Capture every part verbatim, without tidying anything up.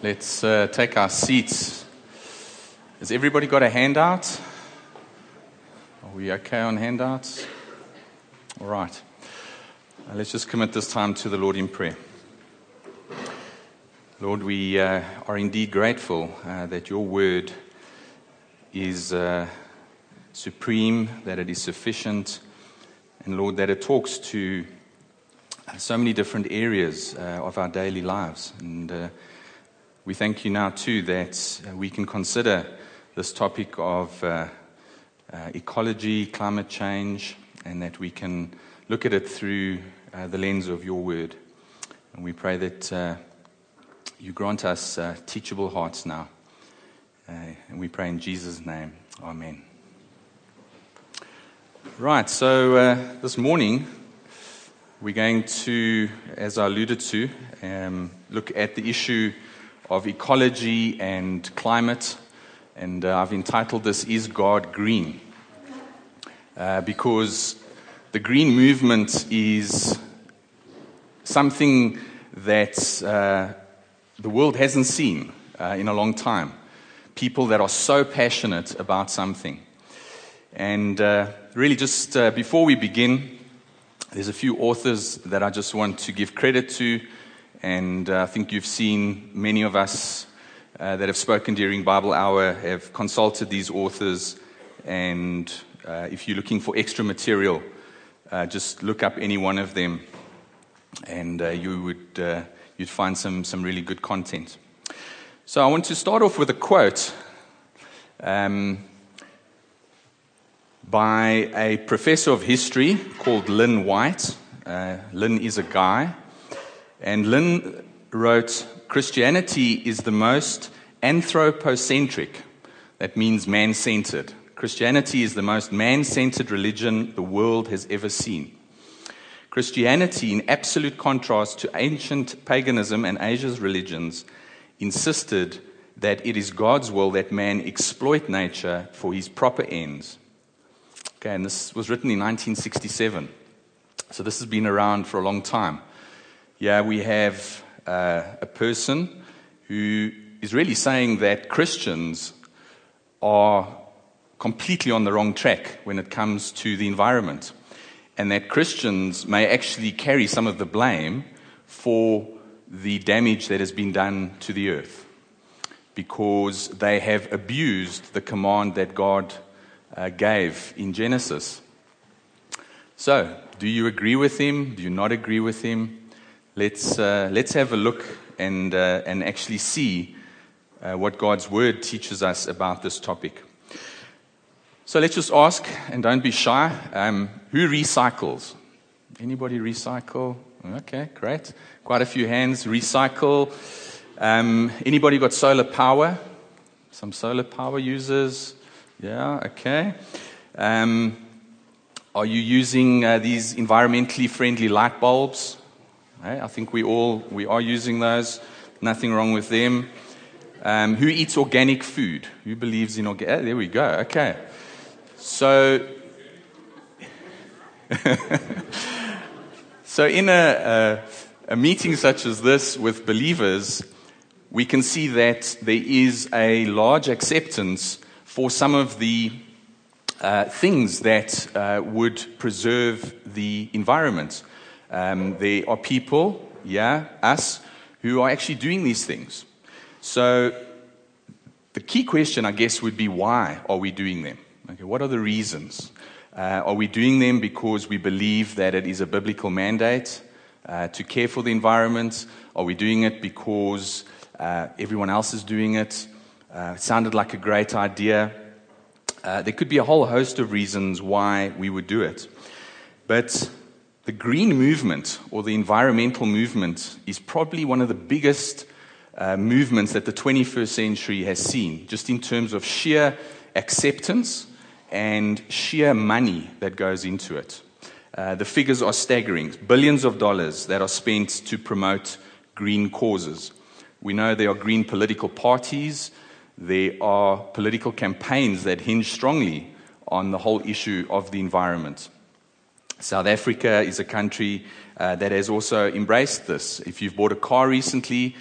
Let's uh, take our seats. Has everybody got a handout? Are we okay on handouts? All right. Uh, let's just commit this time to the Lord in prayer. Lord, we uh, are indeed grateful uh, that your word is uh, supreme, that it is sufficient, and Lord, that it talks to so many different areas uh, of our daily lives. And uh, we thank you now too that uh, we can consider this topic of uh, uh, ecology, climate change, and that we can look at it through uh, the lens of your word. And we pray that uh, you grant us uh, teachable hearts now. Uh, and we pray in Jesus' name. Amen. Right, so uh, this morning we're going to, as I alluded to, um, look at the issue of ecology and climate. And uh, I've entitled this, Is God Green? Uh, because the green movement is something that uh, the world hasn't seen uh, in a long time. People that are so passionate about something. And uh, really just uh, before we begin, there's a few authors that I just want to give credit to. And uh, I think you've seen many of us uh, that have spoken during Bible Hour have consulted these authors. And uh, if you're looking for extra material, uh, just look up any one of them, and uh, you would uh, you'd find some some really good content. So I want to start off with a quote um, by a professor of history called Lynn White. Uh, Lynn is a guy. And Lynn wrote, Christianity is the most anthropocentric, that means man-centered. Christianity is the most man-centered religion the world has ever seen. Christianity, in absolute contrast to ancient paganism and Asia's religions, insisted that it is God's will that man exploit nature for his proper ends. Okay, and this was written in nineteen sixty-seven. So this has been around for a long time. Yeah, we have uh, a person who is really saying that Christians are completely on the wrong track when it comes to the environment, and that Christians may actually carry some of the blame for the damage that has been done to the earth because they have abused the command that God uh, gave in Genesis. So, do you agree with him? Do you not agree with him? Let's uh, let's have a look and uh, and actually see uh, what God's word teaches us about this topic. So let's just ask, and don't be shy. Um, who recycles? Anybody recycle? Okay, great. Quite a few hands. Recycle. Um, anybody got solar power? Some solar power users? Yeah. Okay. Um, are you using uh, these environmentally friendly light bulbs? I think we all, we are using those. Nothing wrong with them. Um, who eats organic food? Who believes in organic? Oh, there we go. Okay. So, so in a, a, a meeting such as this with believers, we can see that there is a large acceptance for some of the uh, things that uh, would preserve the environment. Um, there are people, yeah, us, who are actually doing these things. So the key question, I guess, would be why are we doing them? Okay, what are the reasons? Uh, are we doing them because we believe that it is a biblical mandate uh, to care for the environment? Are we doing it because uh, everyone else is doing it? Uh, it sounded like a great idea. Uh, there could be a whole host of reasons why we would do it. But the green movement, or the environmental movement, is probably one of the biggest uh, movements that the twenty-first century has seen, just in terms of sheer acceptance and sheer money that goes into it. Uh, the figures are staggering. Billions of dollars that are spent to promote green causes. We know there are green political parties. There are political campaigns that hinge strongly on the whole issue of the environment. South Africa is a country uh, that has also embraced this. If you've bought a car recently,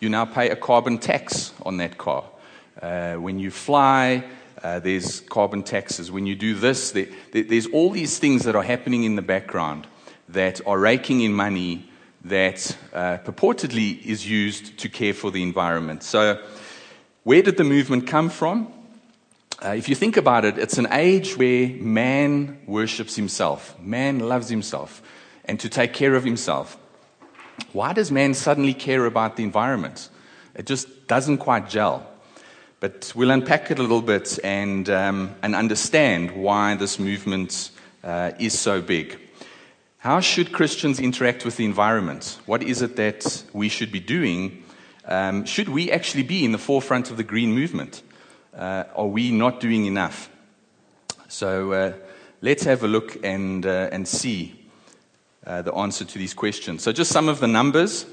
you now pay a carbon tax on that car. Uh, when you fly, uh, there's carbon taxes. When you do this, there, there, there's all these things that are happening in the background that are raking in money that uh, purportedly is used to care for the environment. So where did the movement come from? Uh, if you think about it, it's an age where man worships himself. Man loves himself and to take care of himself. Why does man suddenly care about the environment? It just doesn't quite gel. But we'll unpack it a little bit and, um, and understand why this movement uh, is so big. How should Christians interact with the environment? What is it that we should be doing? Um, should we actually be in the forefront of the green movement? Uh, are we not doing enough? So uh, let's have a look and, uh, and see uh, the answer to these questions. So just some of the numbers.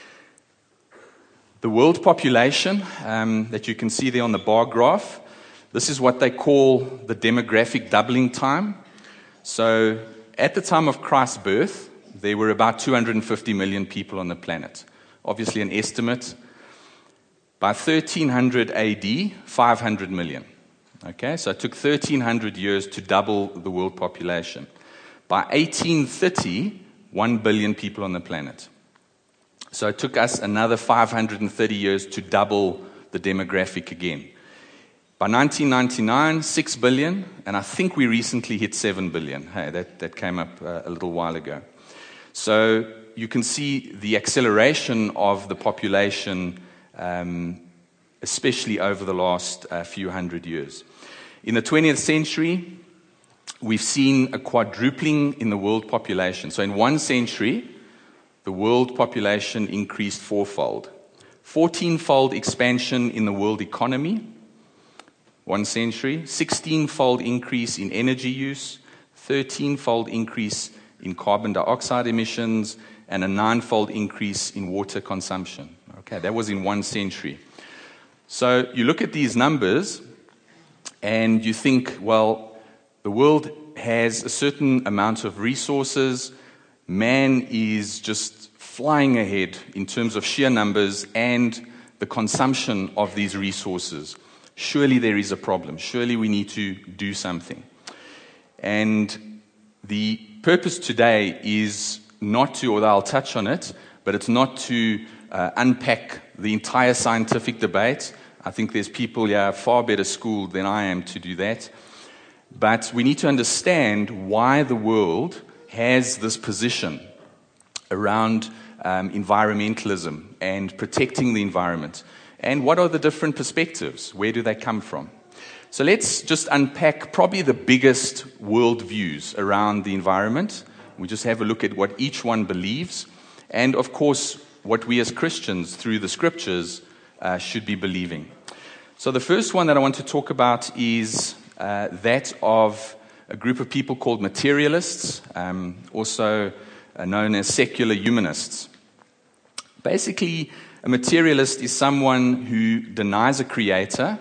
The world population um, that you can see there on the bar graph, this is what they call the demographic doubling time. So at the time of Christ's birth, there were about two hundred fifty million people on the planet. Obviously an estimate. By thirteen hundred A D, five hundred million. Okay, so it took thirteen hundred years to double the world population. By eighteen thirty, one billion people on the planet. So it took us another five hundred thirty years to double the demographic again. By nineteen ninety-nine, six billion, and I think we recently hit seven billion. Hey, that, that came up uh, a little while ago. So you can see the acceleration of the population, um, especially over the last uh, few hundred years. In the twentieth century, we've seen a quadrupling in the world population. So in one century, the world population increased fourfold. fourteen-fold expansion in the world economy, one century. sixteen-fold increase in energy use, thirteen-fold increase in carbon dioxide emissions, and a nine-fold increase in water consumption. Okay, that was in one century. So you look at these numbers and you think, well, the world has a certain amount of resources. Man is just flying ahead in terms of sheer numbers and the consumption of these resources. Surely there is a problem. Surely we need to do something. And the purpose today is not to, although I'll touch on it, but it's not to uh, unpack the entire scientific debate. I think there's people here far better schooled than I am to do that. But we need to understand why the world has this position around um, environmentalism and protecting the environment. And what are the different perspectives? Where do they come from? So let's just unpack probably the biggest worldviews around the environment. We just have a look at what each one believes. And of course, what we as Christians, through the scriptures, uh, should be believing. So the first one that I want to talk about is uh, that of a group of people called materialists, um, also uh, known as secular humanists. Basically, a materialist is someone who denies a creator.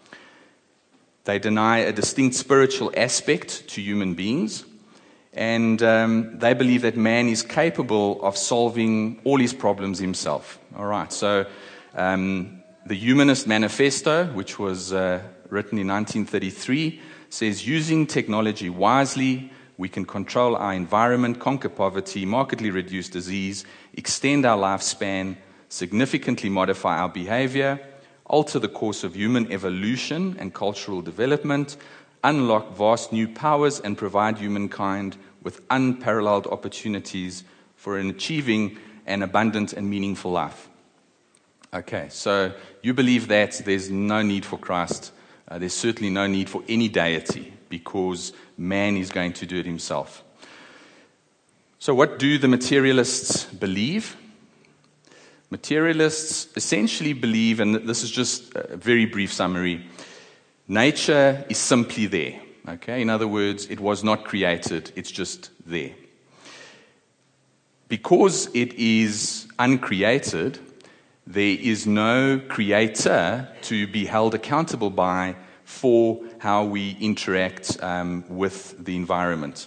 They deny a distinct spiritual aspect to human beings. And um, they believe that man is capable of solving all his problems himself. All right, so um, the Humanist Manifesto, which was uh, written in nineteen thirty-three, says, using technology wisely, we can control our environment, conquer poverty, markedly reduce disease, extend our lifespan, significantly modify our behavior, alter the course of human evolution and cultural development, unlock vast new powers, and provide humankind with unparalleled opportunities for achieving an abundant and meaningful life. Okay, so you believe that there's no need for Christ. Uh, there's certainly no need for any deity because man is going to do it himself. So what do the materialists believe? Materialists essentially believe, and this is just a very brief summary, nature is simply there. Okay, in other words, it was not created, it's just there. Because it is uncreated, there is no creator to be held accountable by for how we interact um, with the environment.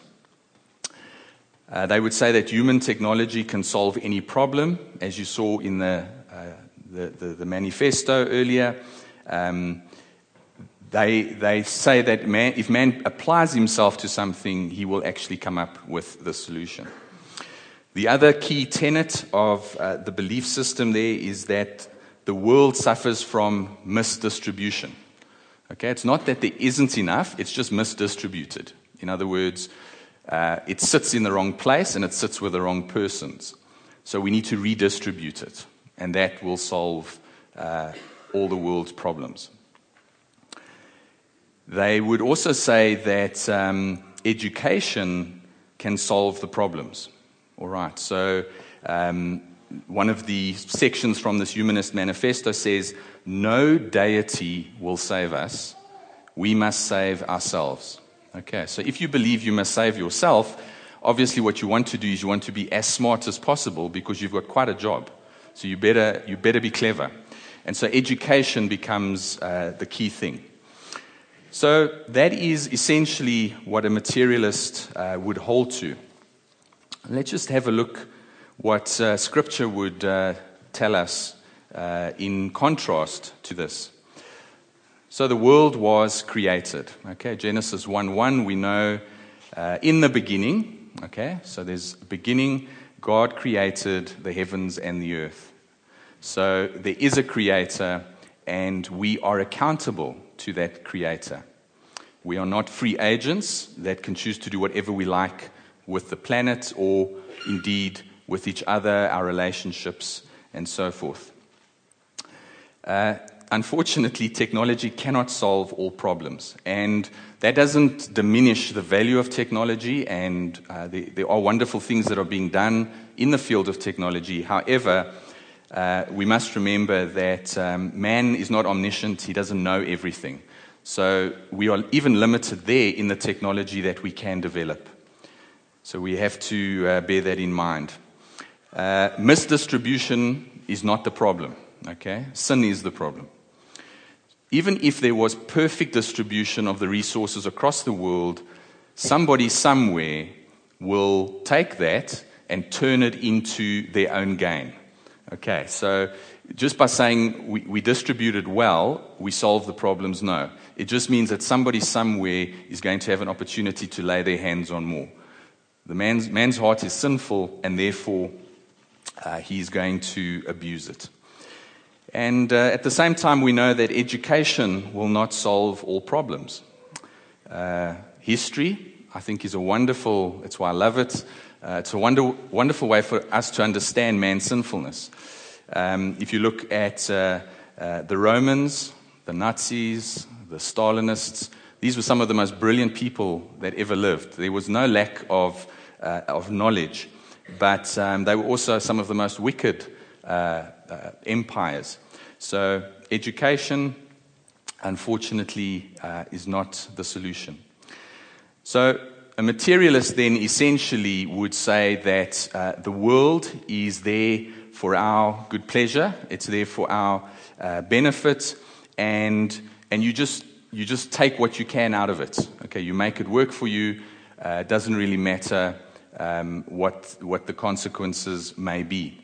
Uh, they would say that human technology can solve any problem, as you saw in the, uh, the, the, the manifesto earlier. Um, they, they say that man, if man applies himself to something, he will actually come up with the solution. The other key tenet of uh, the belief system there is that the world suffers from misdistribution. Okay, it's not that there isn't enough, it's just misdistributed. In other words, uh, it sits in the wrong place and it sits with the wrong persons. So we need to redistribute it, and that will solve uh, all the world's problems. They would also say that um, education can solve the problems. All right, so um, one of the sections from this Humanist Manifesto says, no deity will save us, we must save ourselves. Okay, so if you believe you must save yourself, obviously what you want to do is you want to be as smart as possible because you've got quite a job. So you better, you better be clever. And so education becomes uh, the key thing. So that is essentially what a materialist uh, would hold to. Let's just have a look what uh, Scripture would uh, tell us uh, in contrast to this. So the world was created. Okay, Genesis one one, we know uh, in the beginning, okay, so there's a beginning, God created the heavens and the earth. So there is a creator, and we are accountable to that creator. We are not free agents that can choose to do whatever we like with the planet or indeed with each other, our relationships, and so forth. Uh, unfortunately, technology cannot solve all problems, and that doesn't diminish the value of technology, and uh, there, there are wonderful things that are being done in the field of technology. However, uh, we must remember that um, man is not omniscient, he doesn't know everything. So we are even limited there in the technology that we can develop. So we have to uh, bear that in mind. Uh, misdistribution is not the problem, okay? Sin is the problem. Even if there was perfect distribution of the resources across the world, somebody somewhere will take that and turn it into their own gain. Okay, so just by saying we, we distribute it well, we solve the problems, no. It just means that somebody somewhere is going to have an opportunity to lay their hands on more. The man's, man's heart is sinful, and therefore uh, he's going to abuse it. And uh, at the same time, we know that education will not solve all problems. Uh, history, I think, is a wonderful, that's why I love it, uh, it's a wonder, wonderful way for us to understand man's sinfulness. Um, if you look at uh, uh, the Romans, the Nazis, the Stalinists, these were some of the most brilliant people that ever lived. There was no lack of, uh, of knowledge, but um, they were also some of the most wicked uh, uh, empires. So education, unfortunately, uh, is not the solution. So a materialist then essentially would say that uh, the world is there for our good pleasure, it's there for our uh, benefit, and and you just you just take what you can out of it. Okay, you make it work for you. Uh, it doesn't really matter um, what what the consequences may be.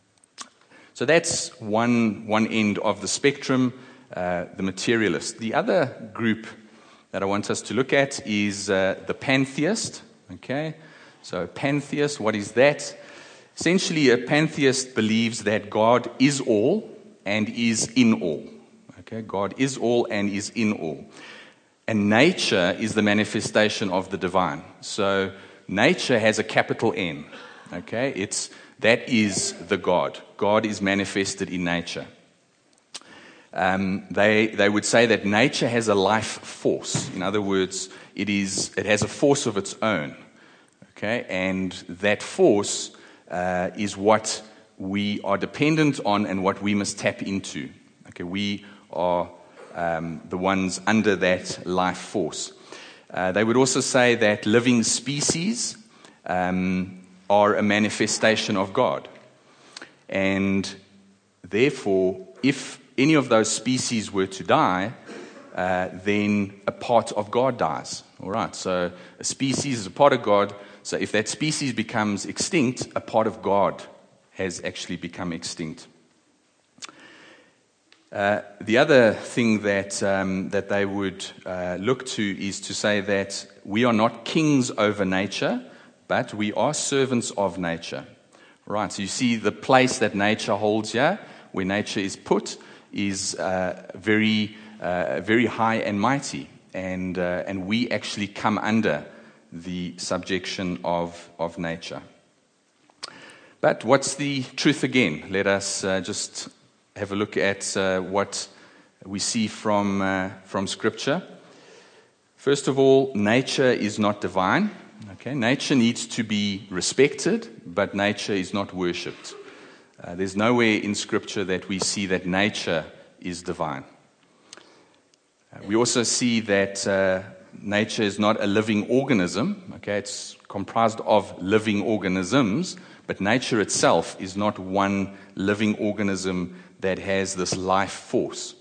So that's one one end of the spectrum, uh, the materialist. The other group that I want us to look at is uh, the pantheist. Okay, so pantheist, what is that? Essentially, a pantheist believes that God is all and is in all. Okay, God is all and is in all. And nature is the manifestation of the divine. So nature has a capital N. Okay, it's that is the God. God is manifested in nature. Um, they they would say that nature has a life force. In other words, it is it has a force of its own. Okay, and that force uh, is what we are dependent on and what we must tap into. Okay, we are um, the ones under that life force. Uh, they would also say that living species um, are a manifestation of God, and therefore, if any of those species were to die, uh, then a part of God dies. All right, so a species is a part of God. So if that species becomes extinct, a part of God has actually become extinct. Uh, the other thing that um, that they would uh, look to is to say that we are not kings over nature, but we are servants of nature. Right, so you see the place that nature holds here, where nature is put, is uh, very, uh, very high and mighty, and uh, and we actually come under the subjection of of nature. But what's the truth again? Let us uh, just have a look at uh, what we see from uh, from Scripture. First of all, nature is not divine. Okay, nature needs to be respected, but nature is not worshipped. Uh, there's nowhere in Scripture that we see that nature is divine. Uh, we also see that uh, nature is not a living organism. Okay, it's comprised of living organisms, but nature itself is not one living organism that has this life force.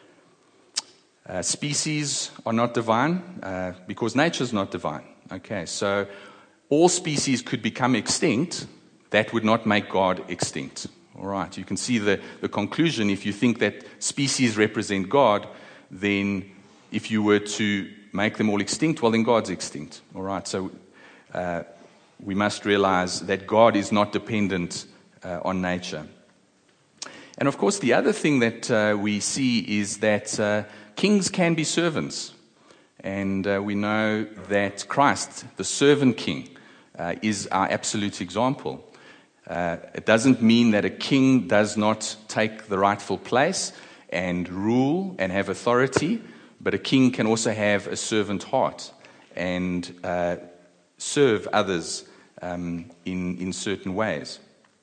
Uh, species are not divine uh, because nature is not divine. Okay, so all species could become extinct. That would not make God extinct. All right, you can see the, the conclusion. If you think that species represent God, then if you were to make them all extinct, well, then God's extinct. All right, so uh, we must realize that God is not dependent uh, on nature. And of course, the other thing that uh, we see is that uh, kings can be servants. And uh, we know that Christ, the servant king, uh, is our absolute example. Uh, it doesn't mean that a king does not take the rightful place and rule and have authority, but a king can also have a servant heart and uh, serve others um, in, in certain ways.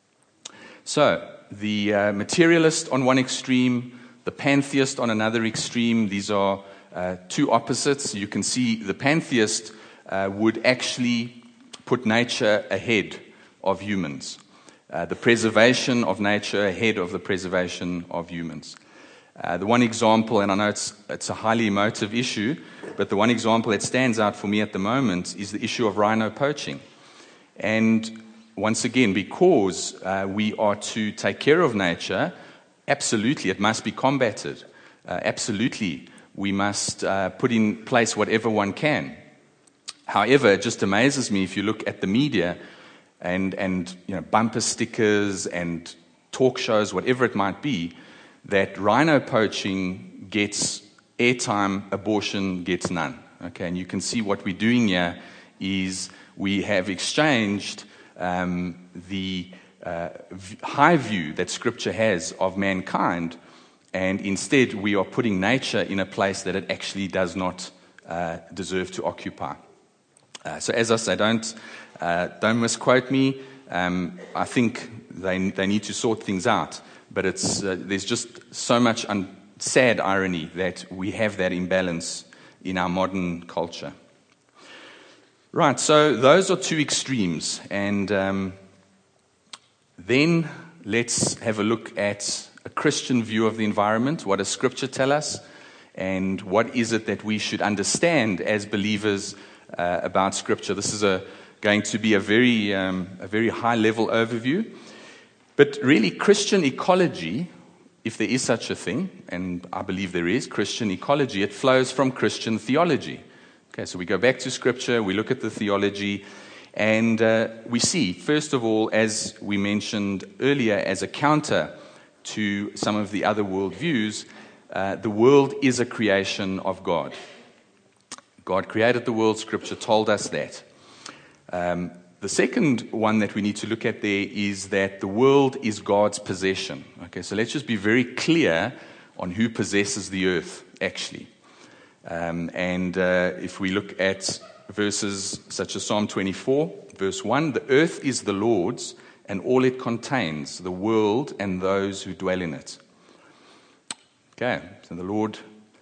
So, the uh, materialist on one extreme, the pantheist on another extreme, these are uh, two opposites. You can see the pantheist uh, would actually put nature ahead of humans. Uh, the preservation of nature ahead of the preservation of humans. Uh, the one example, and I know it's, it's a highly emotive issue, but the one example that stands out for me at the moment is the issue of rhino poaching. And once again, because uh, we are to take care of nature, absolutely, it must be combated. Uh, absolutely, we must uh, put in place whatever one can. However, it just amazes me if you look at the media and, and you know, bumper stickers and talk shows, whatever it might be, that rhino poaching gets airtime, abortion gets none. Okay, and you can see what we're doing here is we have exchanged Um, the uh, v- high view that Scripture has of mankind, and instead we are putting nature in a place that it actually does not uh, deserve to occupy. Uh, so, as I say, don't uh, don't misquote me. Um, I think they they need to sort things out, but it's uh, there's just so much un- sad irony that we have that imbalance in our modern culture. Right, so those are two extremes, and um, then let's have a look at a Christian view of the environment. What does Scripture tell us, and what is it that we should understand as believers uh, about Scripture? This is a, going to be a very, um, a very high-level overview, but really Christian ecology, if there is such a thing, and I believe there is, Christian ecology, it flows from Christian theology. Okay, so we go back to Scripture, we look at the theology, and uh, we see, first of all, as we mentioned earlier, as a counter to some of the other worldviews, uh, the world is a creation of God. God created the world, Scripture told us that. Um, the second one that we need to look at there is that the world is God's possession. Okay, so let's just be very clear on who possesses the earth, actually. Um, and uh, if we look at verses such as Psalm twenty-four, verse one, the earth is the Lord's and all it contains, the world and those who dwell in it. Okay, so the Lord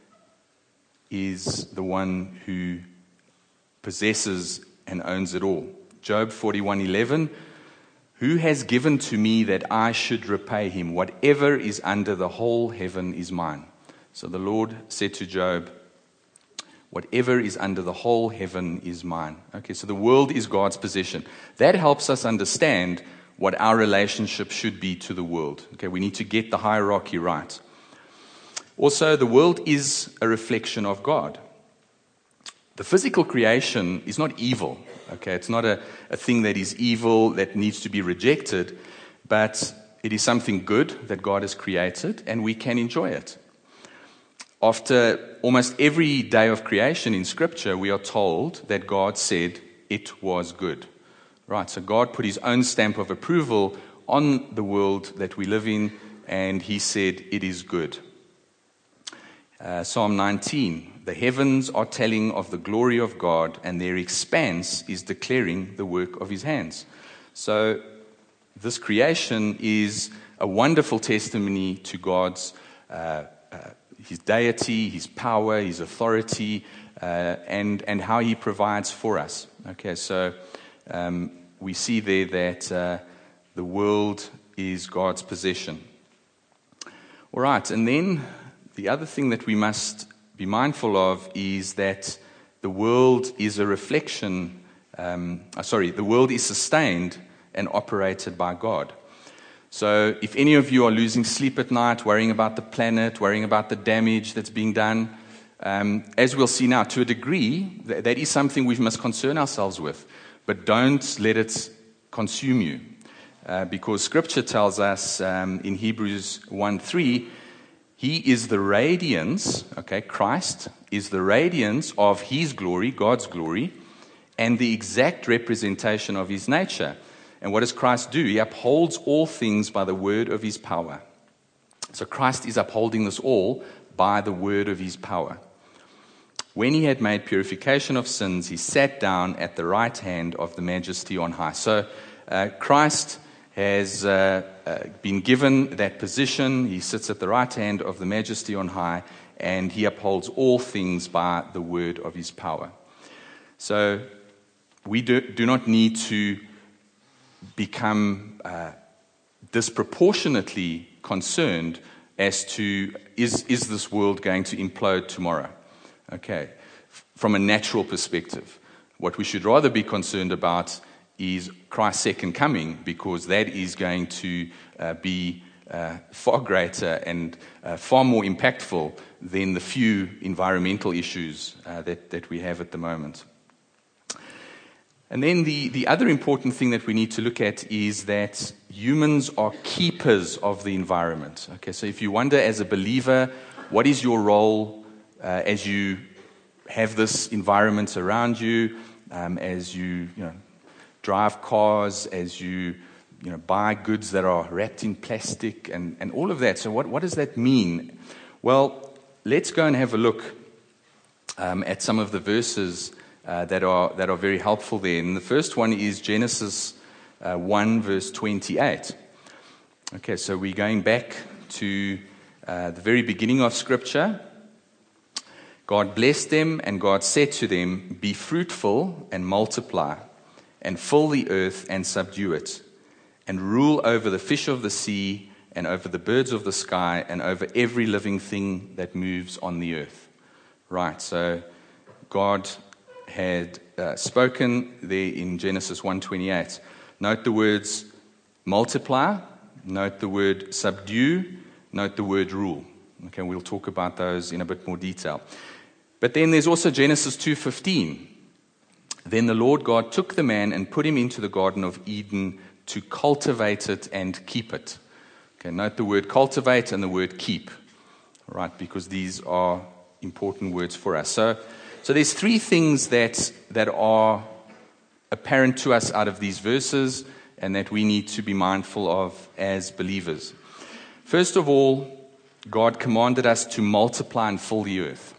is the one who possesses and owns it all. Job forty-one eleven, who has given to me that I should repay him? Whatever is under the whole heaven is mine. So the Lord said to Job, whatever is under the whole heaven is mine. Okay, so the world is God's possession. That helps us understand what our relationship should be to the world. Okay, we need to get the hierarchy right. Also, the world is a reflection of God. The physical creation is not evil. Okay, it's not a, a thing that is evil that needs to be rejected, but it is something good that God has created, and we can enjoy it. After almost every day of creation in Scripture, we are told that God said it was good. Right, so God put his own stamp of approval on the world that we live in, and he said it is good. Uh, Psalm nineteen, the heavens are telling of the glory of God, and their expanse is declaring the work of his hands. So this creation is a wonderful testimony to God's uh, uh, his deity, his power, his authority, uh, and and how he provides for us. Okay, so um, we see there that uh, the world is God's possession. All right, and then the other thing that we must be mindful of is that the world is a reflection. Um, uh, sorry, the world is sustained and operated by God. So if any of you are losing sleep at night, worrying about the planet, worrying about the damage that's being done, um, as we'll see now, to a degree, th- that is something we must concern ourselves with. But don't let it consume you. Uh, because Scripture tells us um, in Hebrews one three, he is the radiance, okay, Christ is the radiance of his glory, God's glory, and the exact representation of his nature. And what does Christ do? He upholds all things by the word of his power. So Christ is upholding this all by the word of his power. When he had made purification of sins, he sat down at the right hand of the majesty on high. So uh, Christ has uh, uh, been given that position. He sits at the right hand of the majesty on high, and he upholds all things by the word of his power. So we do, do not need to become uh, disproportionately concerned as to is is this world going to implode tomorrow? Okay, from a natural perspective, what we should rather be concerned about is Christ's second coming, because that is going to uh, be uh, far greater and uh, far more impactful than the few environmental issues uh, that that we have at the moment. And then the, the other important thing that we need to look at is that humans are keepers of the environment. Okay, so if you wonder as a believer, what is your role uh, as you have this environment around you, um, as you, you know, drive cars, as you, you know, buy goods that are wrapped in plastic and, and all of that. So what, what does that mean? Well, let's go and have a look um, at some of the verses Uh, that are that are very helpful there. And the first one is Genesis uh, one, verse twenty-eight. Okay, so we're going back to uh, the very beginning of Scripture. God blessed them, and God said to them, "Be fruitful and multiply, and fill the earth and subdue it, and rule over the fish of the sea, and over the birds of the sky, and over every living thing that moves on the earth." Right, so God had uh, spoken there in Genesis one twenty-eight. Note the words multiply, note the word subdue, note the word rule. Okay, we'll talk about those in a bit more detail. But then there's also Genesis two fifteen. Then the Lord God took the man and put him into the Garden of Eden to cultivate it and keep it. Okay, note the word cultivate and the word keep. All right, because these are important words for us. So So there's three things that that are apparent to us out of these verses and that we need to be mindful of as believers. First of all, God commanded us to multiply and fill the earth.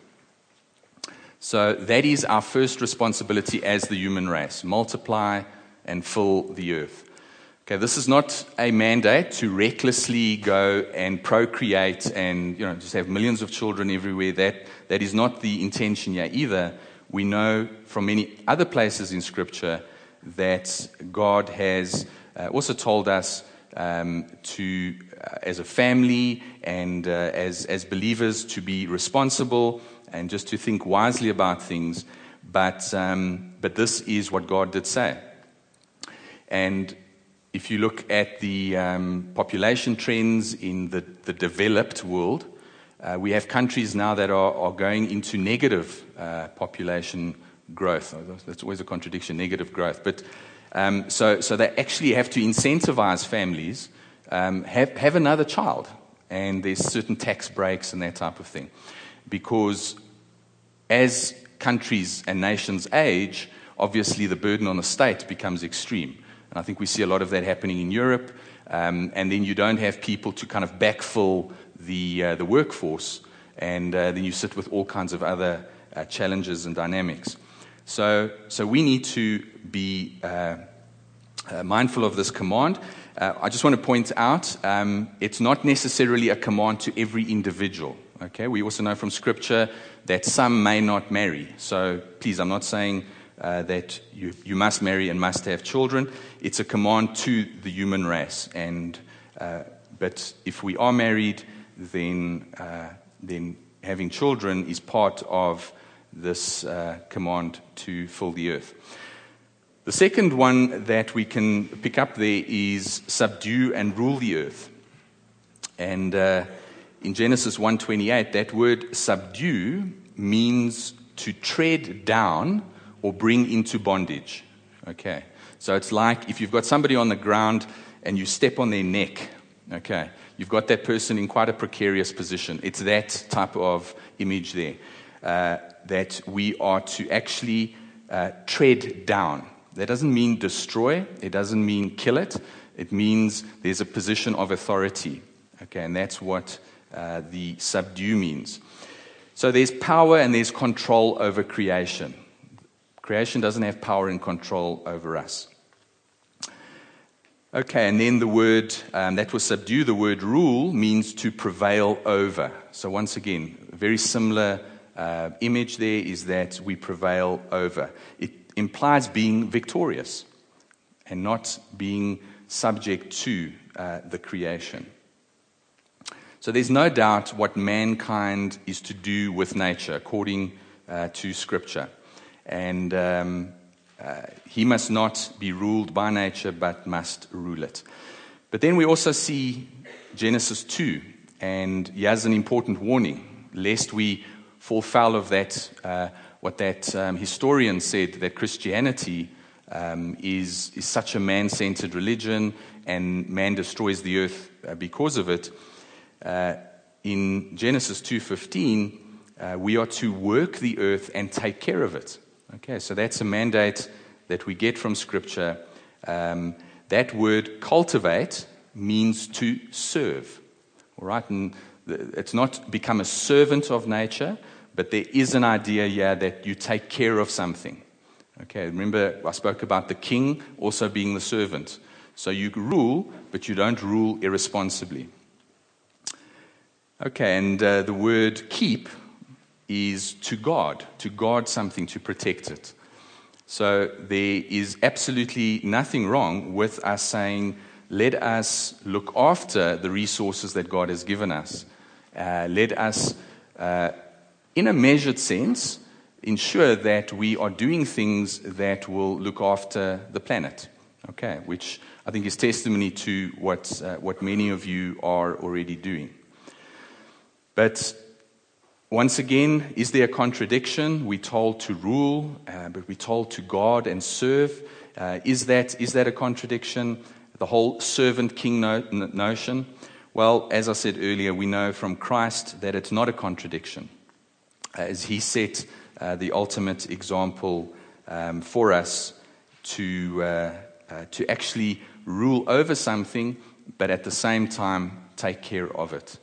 So that is our first responsibility as the human race, multiply and fill the earth. Okay, this is not a mandate to recklessly go and procreate and, you know, just have millions of children everywhere. That that is not the intention here either. We know from many other places in Scripture that God has uh, also told us um, to, uh, as a family and uh, as as believers, to be responsible and just to think wisely about things. But um, but this is what God did say. And if you look at the um, population trends in the, the developed world, Uh, we have countries now that are, are going into negative uh, population growth. That's always a contradiction, negative growth. But um, so, so they actually have to incentivize families, um, have, have another child. And there's certain tax breaks and that type of thing. Because as countries and nations age, obviously the burden on the state becomes extreme. And I think we see a lot of that happening in Europe. Um, and then you don't have people to kind of backfill the uh, the workforce. And uh, then you sit with all kinds of other uh, challenges and dynamics. So, so we need to be uh, uh, mindful of this command. Uh, I just want to point out, um, it's not necessarily a command to every individual. Okay, we also know from Scripture that some may not marry. So please, I'm not saying uh, that you, you must marry and must have children. It's a command to the human race. And uh, but if we are married, then uh, then having children is part of this uh, command to fill the earth. The second one that we can pick up there is subdue and rule the earth. And uh, in Genesis one twenty-eight, that word subdue means to tread down or bring into bondage. Okay, so it's like if you've got somebody on the ground and you step on their neck, okay, you've got that person in quite a precarious position. It's that type of image there, uh, that we are to actually uh, tread down. That doesn't mean destroy. It doesn't mean kill it. It means there's a position of authority. Okay, and that's what uh, the subdue means. So there's power and there's control over creation. Creation doesn't have power and control over us. Okay, and then the word, um, that was subdue, the word rule means to prevail over. So once again, a very similar uh, image there is that we prevail over. It implies being victorious and not being subject to uh, the creation. So there's no doubt what mankind is to do with nature according uh, to Scripture. And um, uh, he must not be ruled by nature but must rule it. But then we also see Genesis two, and here's an important warning, lest we fall foul of that uh, what that um, historian said, that Christianity um, is, is such a man-centered religion and man destroys the earth uh, because of it. Uh, in Genesis two fifteen, uh, we are to work the earth and take care of it. Okay, so that's a mandate that we get from Scripture. Um, that word cultivate means to serve. All right, and it's not become a servant of nature, but there is an idea here that you take care of something. Okay, remember I spoke about the king also being the servant. So you rule, but you don't rule irresponsibly. Okay, and uh, the word keep is to guard, to guard something, to protect it. So there is absolutely nothing wrong with us saying, let us look after the resources that God has given us. Uh, let us uh, in a measured sense, ensure that we are doing things that will look after the planet, okay, which I think is testimony to what, uh, what many of you are already doing. But once again, is there a contradiction? We're told to rule, uh, but we're told to guard and serve. Uh, is that is that a contradiction? The whole servant-king no- notion? Well, as I said earlier, we know from Christ that it's not a contradiction. As he set uh, the ultimate example um, for us to uh, uh, to actually rule over something, but at the same time take care of it.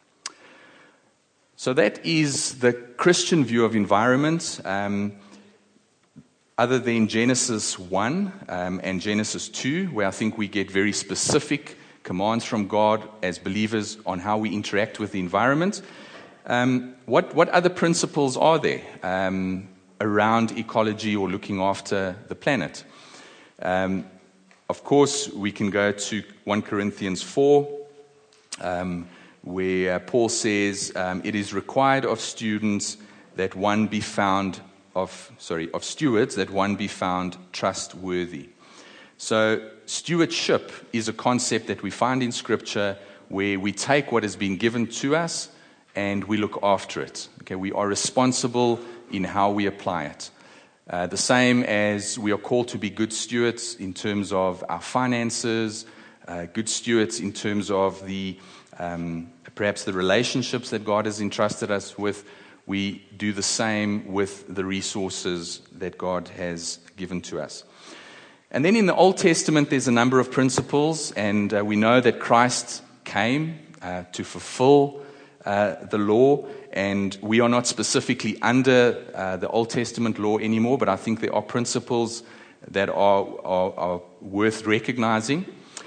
So that is the Christian view of environment. Um, other than Genesis one um, and Genesis two, where I think we get very specific commands from God as believers on how we interact with the environment. Um, what, what other principles are there um, around ecology or looking after the planet? Um, of course, we can go to First Corinthians four, um, where uh, Paul says, um, it is required of students that one be found, of sorry, of stewards, that one be found trustworthy. So stewardship is a concept that we find in Scripture where we take what has been given to us and we look after it. Okay, we are responsible in how we apply it. Uh, the same as we are called to be good stewards in terms of our finances, uh, good stewards in terms of the um, perhaps the relationships that God has entrusted us with. We do the same with the resources that God has given to us. And then in the Old Testament, there's a number of principles, and uh, we know that Christ came uh, to fulfill uh, the law, and we are not specifically under uh, the Old Testament law anymore, but I think there are principles that are, are, are worth recognizing.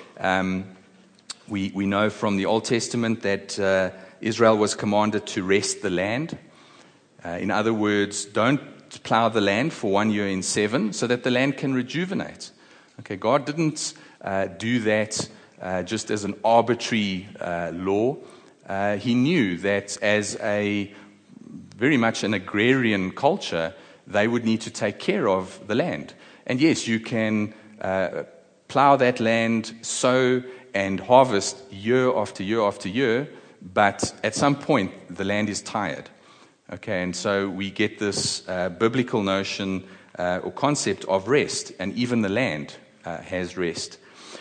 Um, we, we know from the Old Testament that uh, Israel was commanded to rest the land. Uh, in other words, don't plow the land for one year in seven so that the land can rejuvenate. Okay, God didn't uh, do that uh, just as an arbitrary uh, law. Uh, he knew that as a very much an agrarian culture, they would need to take care of the land. And yes, you can uh, plow that land, sow and harvest year after year after year, but at some point the land is tired. Okay, and so we get this uh, biblical notion uh, or concept of rest, and even the land uh, has rest.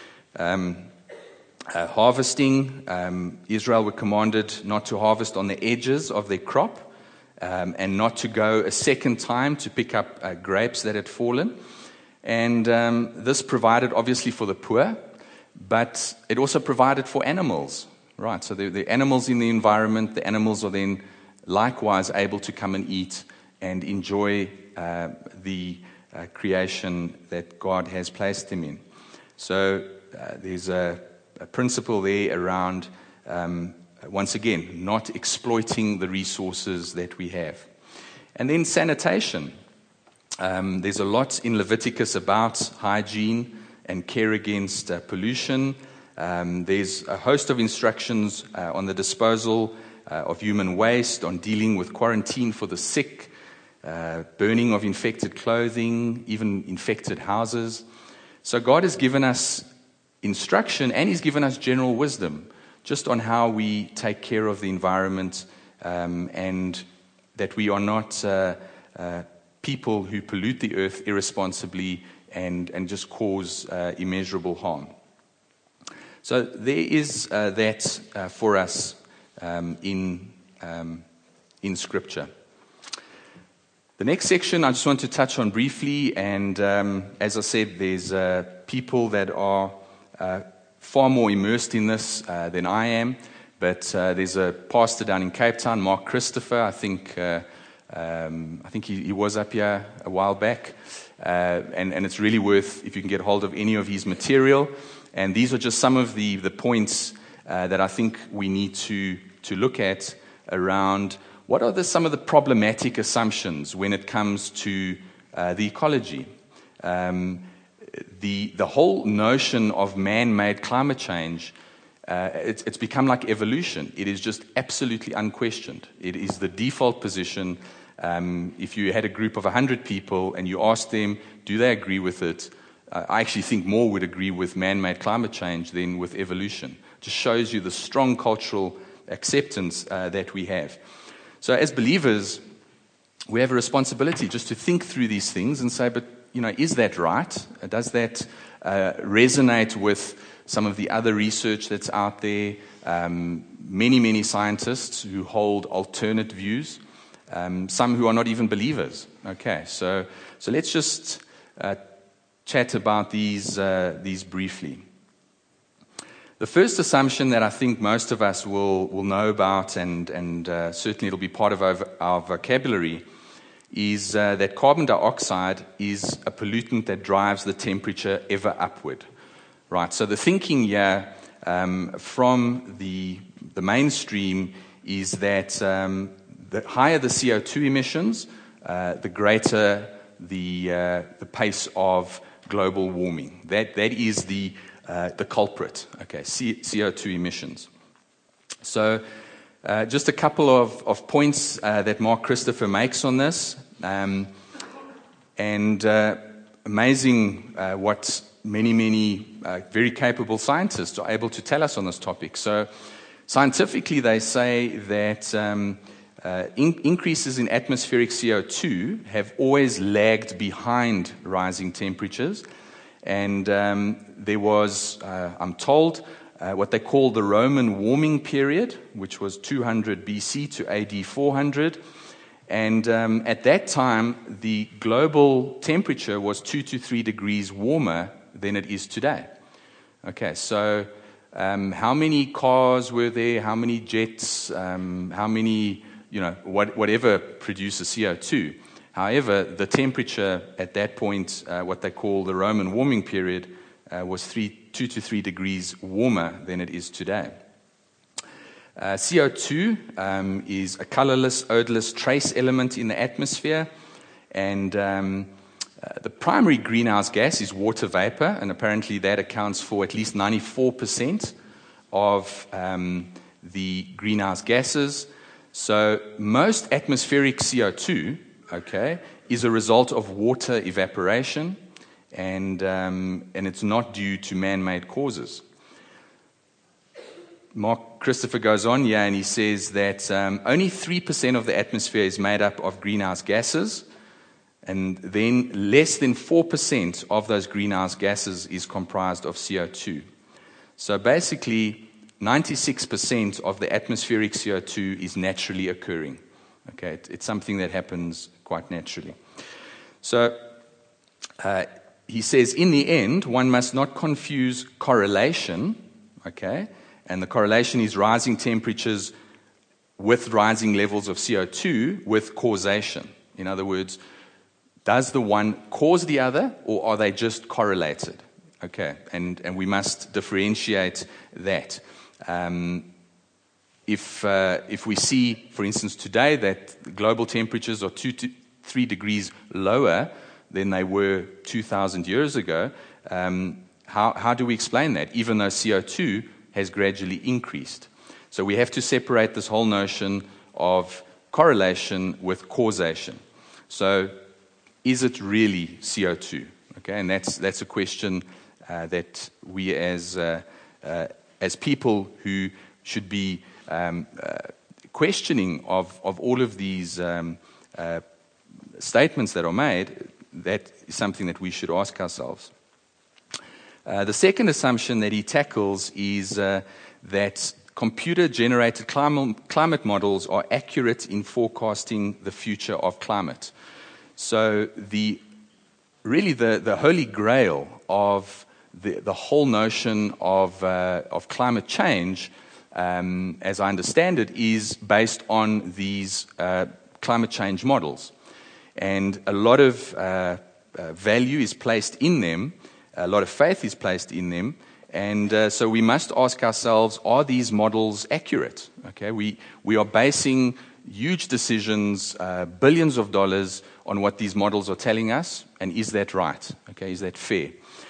Um, uh, harvesting, um, Israel were commanded not to harvest on the edges of their crop, um, and not to go a second time to pick up uh, grapes that had fallen. And um, this provided obviously for the poor, but it also provided for animals, right? So the, the animals in the environment, the animals are then likewise able to come and eat and enjoy uh, the uh, creation that God has placed them in. So uh, there's a, a principle there around, um, once again, not exploiting the resources that we have. And then sanitation. Um, there's a lot in Leviticus about hygiene and care against uh, pollution. Um, there's a host of instructions uh, on the disposal uh, of human waste, on dealing with quarantine for the sick, uh, burning of infected clothing, even infected houses. So God has given us instruction, and He's given us general wisdom just on how we take care of the environment, um, and that we are not uh, uh, people who pollute the earth irresponsibly and, and just cause uh, immeasurable harm. So there is uh, that uh, for us um, in, um, in Scripture. The next section I just want to touch on briefly, and um, as I said, there's uh, people that are uh, far more immersed in this uh, than I am, but uh, there's a pastor down in Cape Town, Mark Christopher, I think uh, um, I think he, he was up here a while back, uh, and, and it's really worth, if you can get hold of any of his material. And these are just some of the, the points uh, that I think we need to, to look at around what are the, some of the problematic assumptions when it comes to uh, the ecology. Um, the, the whole notion of man-made climate change, uh, it's, it's become like evolution. It is just absolutely unquestioned. It is the default position. Um, if you had a group of one hundred people and you asked them, do they agree with it? I actually think more would agree with man-made climate change than with evolution. It just shows you the strong cultural acceptance uh, that we have. So as believers, we have a responsibility just to think through these things and say, but, you know, is that right? Does that uh, resonate with some of the other research that's out there? Um, many, many scientists who hold alternate views, um, some who are not even believers. Okay, so, so let's just Uh, chat about these uh, these briefly. The first assumption that I think most of us will, will know about, and, and uh, certainly it'll be part of our, our vocabulary, is uh, that carbon dioxide is a pollutant that drives the temperature ever upward. Right, so the thinking here um, from the, the mainstream is that um, the higher the C O two emissions, uh, the greater the, uh, the pace of global warming. That that is the uh, the culprit. Okay, C O two emissions. So, uh, just a couple of of points uh, that Mark Christopher makes on this, um, and uh, amazing uh, what many many uh, very capable scientists are able to tell us on this topic. So, Scientifically, they say that um, uh, in- increases in atmospheric C O two have always lagged behind rising temperatures. And um, there was, uh, I'm told, uh, what they call the Roman warming period, which was two hundred B C to A D four hundred. And um, at that time, the global temperature was two to three degrees warmer than it is today. Okay, so um, how many cars were there? How many jets? Um, how many, you know, what, whatever produces C O two? However, the temperature at that point, uh, what they call the Roman warming period, uh, was three, two to three degrees warmer than it is today. Uh, C O two um, is a colorless, odorless trace element in the atmosphere, and um, uh, the primary greenhouse gas is water vapor, and apparently that accounts for at least ninety-four percent of um, the greenhouse gases. So most atmospheric C O two, okay, is a result of water evaporation, and um, and it's not due to man-made causes. Mark Christopher goes on here and he says that um, only three percent of the atmosphere is made up of greenhouse gases, and then less than four percent of those greenhouse gases is comprised of C O two. So basically, ninety-six percent of the atmospheric C O two is naturally occurring. Okay, it, it's something that happens quite naturally. So uh, he says, in the end, one must not confuse correlation, okay, and the correlation is rising temperatures with rising levels of C O two with causation. In other words, does the one cause the other, or are they just correlated? Okay, and, and we must differentiate that. Um, if, uh, if we see, for instance, today that global temperatures are two to three degrees lower than they were two thousand years ago, um, how, how do we explain that, even though C O two has gradually increased? So we have to separate this whole notion of correlation with causation. So is it really C O two? Okay, and that's that's a question uh, that we as uh, uh, as people who should be um, uh, questioning of of all of these um, uh, statements that are made. That is something that we should ask ourselves. Uh, the second assumption that he tackles is uh, that computer-generated climate, climate models are accurate in forecasting the future of climate. So the really the, the holy grail of the, the whole notion of, uh, of climate change, um, as I understand it, is based on these uh, climate change models. And a lot of uh, uh, value is placed in them. A lot of faith is placed in them, and uh, so we must ask ourselves, are these models accurate? Okay, we, we are basing huge decisions, uh, billions of dollars, on what these models are telling us, and is that right? Okay, is that fair?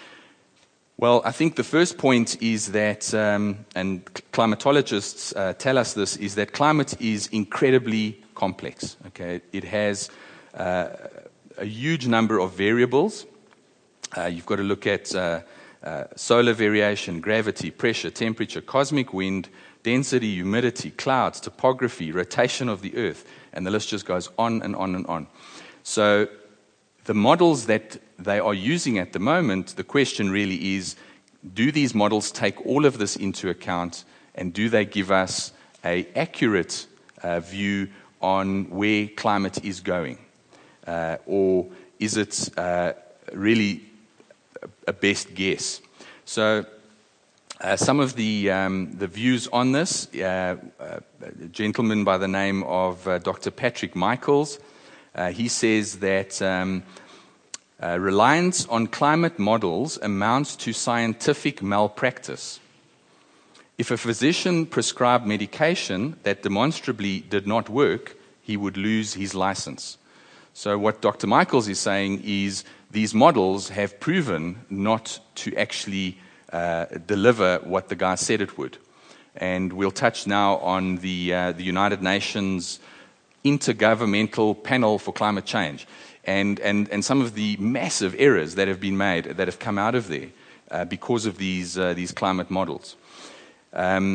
Well, I think the first point is that, um, and climatologists uh, tell us this, is that climate is incredibly complex. Okay, it has uh, a huge number of variables. Uh, you've got to look at uh, uh, solar variation, gravity, pressure, temperature, cosmic wind, density, humidity, clouds, topography, rotation of the Earth, and the list just goes on and on and on. So the models that they are using at the moment, the question really is, do these models take all of this into account, and do they give us an accurate uh, view on where climate is going? Uh, or is it uh, really a best guess? So uh, some of the um, the views on this, uh, uh, a gentleman by the name of uh, Doctor Patrick Michaels, uh, he says that um, uh, reliance on climate models amounts to scientific malpractice. If a physician prescribed medication that demonstrably did not work, he would lose his license. So what Doctor Michaels is saying is these models have proven not to actually uh, deliver what the guy said it would. And we'll touch now on the, uh, the United Nations Intergovernmental Panel for Climate Change and, and, and some of the massive errors that have been made, that have come out of there uh, because of these, uh, these climate models. Um,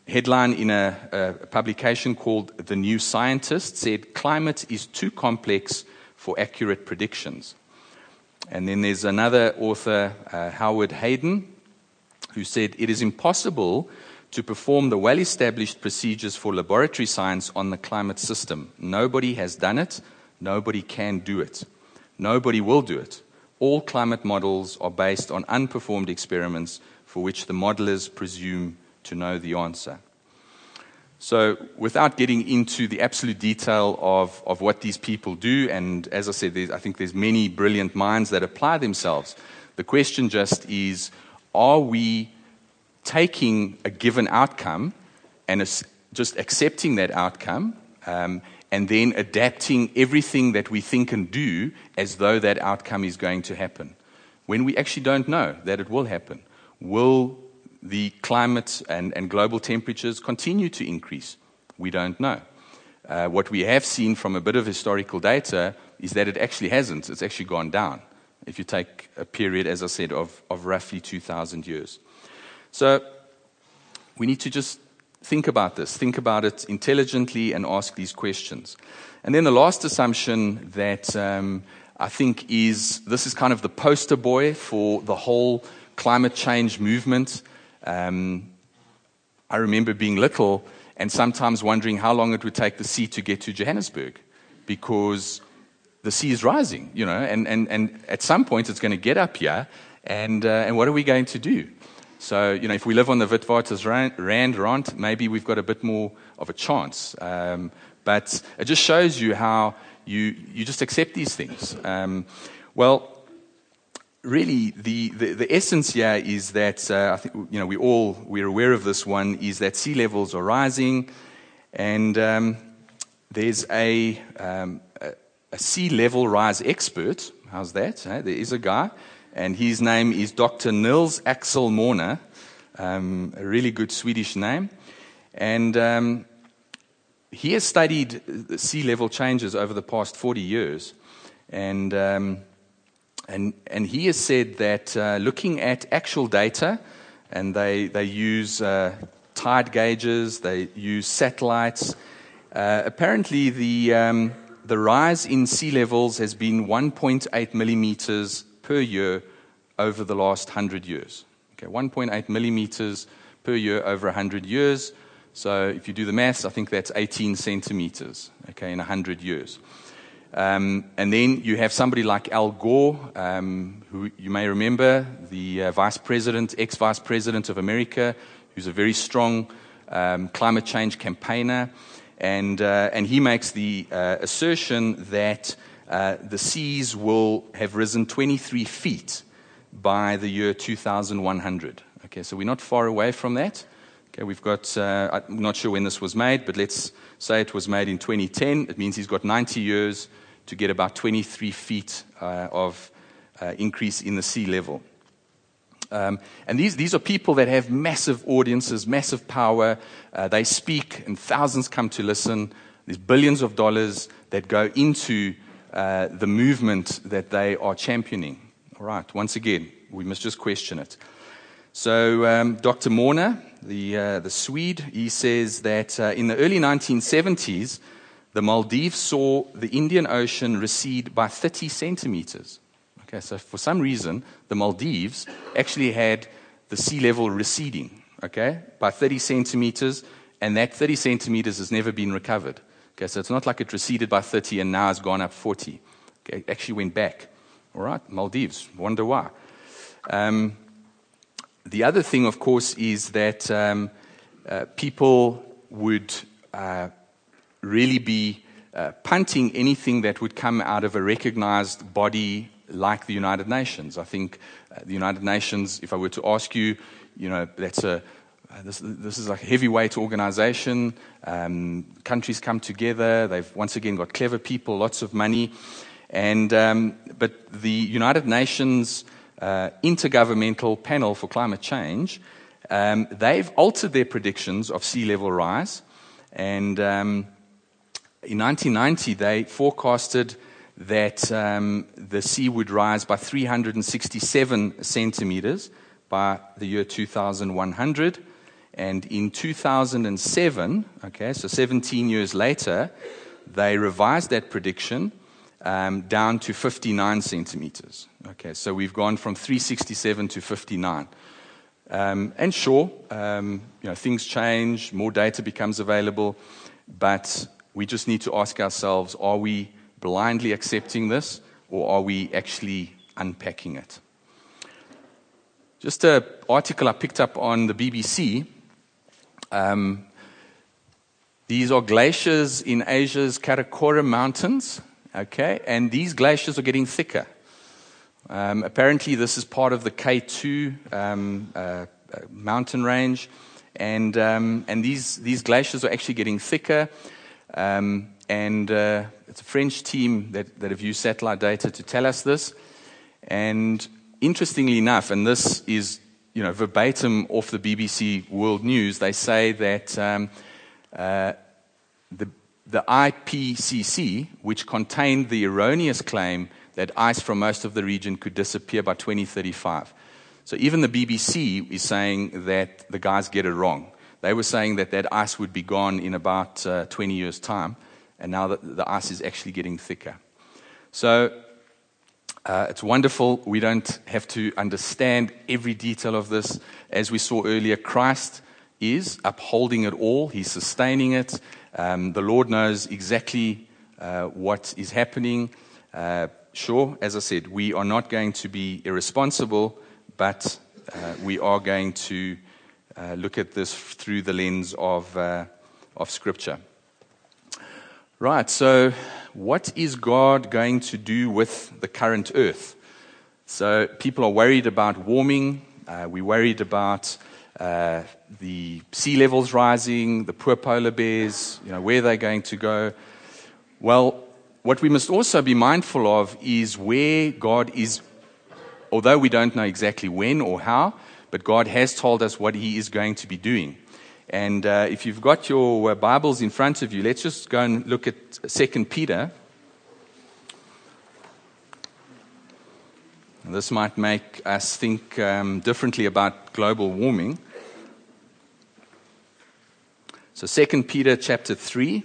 headline in a, a publication called The New Scientist said, "Climate is too complex for accurate predictions." And then there's another author, uh, Howard Hayden, who said, "It is impossible to perform the well-established procedures for laboratory science on the climate system. Nobody has done it. Nobody can do it. Nobody will do it. All climate models are based on unperformed experiments for which the modelers presume to know the answer." So without getting into the absolute detail of, of what these people do, and as I said, there's, I think there's many brilliant minds that apply themselves, the question just is, are we taking a given outcome and just accepting that outcome um, and then adapting everything that we think and do as though that outcome is going to happen, when we actually don't know that it will happen? Will the climate and, and global temperatures continue to increase? We don't know. Uh, what we have seen from a bit of historical data is that it actually hasn't. It's actually gone down, if you take a period, as I said, of, of roughly two thousand years. So we need to just think about this, think about it intelligently and ask these questions. And then the last assumption that um, I think is, this is kind of the poster boy for the whole climate change movement. Um, I remember being little and sometimes wondering how long it would take the sea to get to Johannesburg, because the sea is rising, you know, and, and, and at some point it's going to get up here, and, uh, and what are we going to do? So, you know, if we live on the Witwatersrand rand, maybe we've got a bit more of a chance. Um, but it just shows you how you, you just accept these things. Um, well, really, the, the, the essence here is that, uh, I think, you know, we all, we're aware of this one, is that sea levels are rising, and um, there's a, um, a, a sea level rise expert. How's that? Eh? There is a guy, and his name is Doctor Nils Axel Morner, um, a really good Swedish name. And um, he has studied the sea level changes over the past forty years. And, um, and, and he has said that uh, looking at actual data, and they, they use uh, tide gauges, they use satellites, uh, apparently the, um, the rise in sea levels has been one point eight millimeters per year over the last one hundred years. Okay, one point eight millimeters per year over one hundred years. So if you do the maths, I think that's eighteen centimeters, okay, in one hundred years. Um, and then you have somebody like Al Gore, um, who you may remember, the uh, vice president, ex-vice president of America, who's a very strong um, climate change campaigner. And, uh, and he makes the uh, assertion that Uh, the seas will have risen twenty-three feet by the year two thousand one hundred. Okay, so we're not far away from that. Okay, we've got, uh, I'm not sure when this was made, but let's say it was made in twenty ten. It means he's got ninety years to get about twenty-three feet uh, of uh, increase in the sea level. Um, and these, these are people that have massive audiences, massive power. Uh, they speak, and thousands come to listen. There's billions of dollars that go into Uh, the movement that they are championing. All right, once again, we must just question it. So um, Doctor Morner, the, uh, the Swede, he says that uh, in the early nineteen seventies, the Maldives saw the Indian Ocean recede by thirty centimeters. Okay, so for some reason, the Maldives actually had the sea level receding, okay, by thirty centimeters, and that thirty centimeters has never been recovered. Okay, so it's not like it receded by thirty and now it's gone up forty. Okay, it actually went back. All right, Maldives, wonder why. Um, the other thing, of course, is that um, uh, people would uh, really be uh, punting anything that would come out of a recognized body like the United Nations. I think uh, the United Nations, if I were to ask you, you know, that's a Uh, this, this is like a heavyweight organization. Um, countries come together. They've once again got clever people, lots of money. And um, but the United Nations uh, Intergovernmental Panel for Climate Change, um, they've altered their predictions of sea level rise. And um, in nineteen ninety, they forecasted that um, the sea would rise by three hundred sixty-seven centimeters by the year two thousand one hundred. And in two thousand seven, okay, so seventeen years later, they revised that prediction um, down to fifty-nine centimeters. Okay, so we've gone from three sixty-seven to fifty-nine. Um, and sure, um, you know, things change, more data becomes available, but we just need to ask ourselves, are we blindly accepting this, or are we actually unpacking it? Just an article I picked up on the B B C. Um, these are glaciers in Asia's Karakoram Mountains, okay, and these glaciers are getting thicker. Um, apparently, this is part of the K two um, uh, mountain range, and um, and these these glaciers are actually getting thicker. Um, and uh, it's a French team that, that have used satellite data to tell us this. And interestingly enough, and this is you know verbatim off the B B C World News, they say that um, uh, the the I P C C, which contained the erroneous claim that ice from most of the region could disappear by twenty thirty-five. So even the B B C is saying that the guys get it wrong. They were saying that that ice would be gone in about uh, twenty years' time, and now the, the ice is actually getting thicker. So uh, it's wonderful. We don't have to understand every detail of this. As we saw earlier, Christ is upholding it all. He's sustaining it. Um, the Lord knows exactly uh, what is happening. Uh, Sure, as I said, we are not going to be irresponsible, but uh, we are going to uh, look at this through the lens of uh, of Scripture. Right, so what is God going to do with the current earth? So people are worried about warming. Uh, we're worried about uh, the sea levels rising, the poor polar bears, you know, where they're going to go. Well, what we must also be mindful of is where God is, although we don't know exactly when or how, but God has told us what He is going to be doing. And uh, if you've got your uh, Bibles in front of you, let's just go and look at Second Peter. And this might make us think um, differently about global warming. So Second Peter chapter three.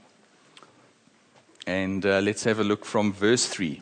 And uh, let's have a look from verse three.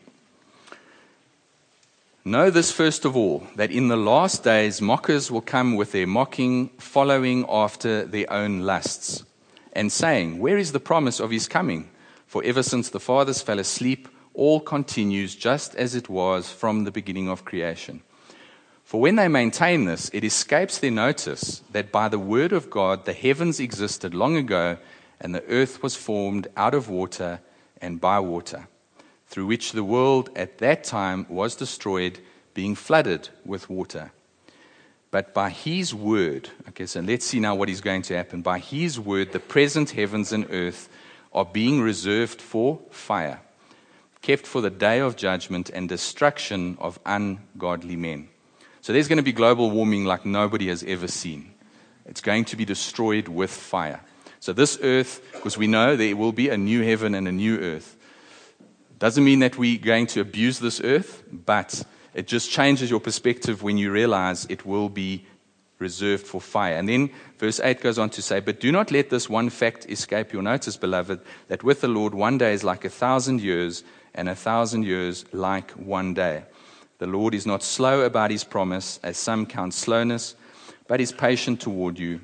Know this first of all, that in the last days mockers will come with their mocking, following after their own lusts, and saying, where is the promise of his coming? For ever since the fathers fell asleep, all continues just as it was from the beginning of creation. For when they maintain this, it escapes their notice that by the word of God the heavens existed long ago, and the earth was formed out of water and by water, through which the world at that time was destroyed, being flooded with water. But by his word, okay, so let's see now what is going to happen. By his word, the present heavens and earth are being reserved for fire, kept for the day of judgment and destruction of ungodly men. So there's going to be global warming like nobody has ever seen. It's going to be destroyed with fire. So this earth, because we know there will be a new heaven and a new earth, doesn't mean that we're going to abuse this earth, but it just changes your perspective when you realize it will be reserved for fire. And then verse eight goes on to say, but do not let this one fact escape your notice, beloved, that with the Lord one day is like a thousand years, and a thousand years like one day. The Lord is not slow about his promise, as some count slowness, but is patient toward you,